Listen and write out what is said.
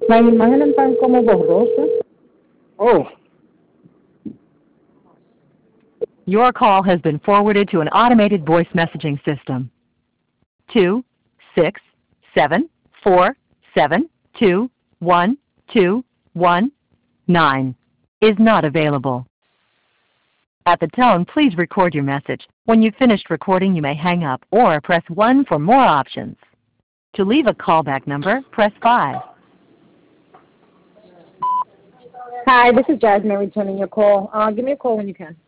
Las imágenes están como borrosas. Oh, Your call has been forwarded to an automated voice messaging system. 26747212119 is not available. At the tone, please record your message. When you've finished recording, you may hang up or press 1 for more options. To leave a callback number, press 5. Hi, this is Jasmine returning your call. Give me a call when you can.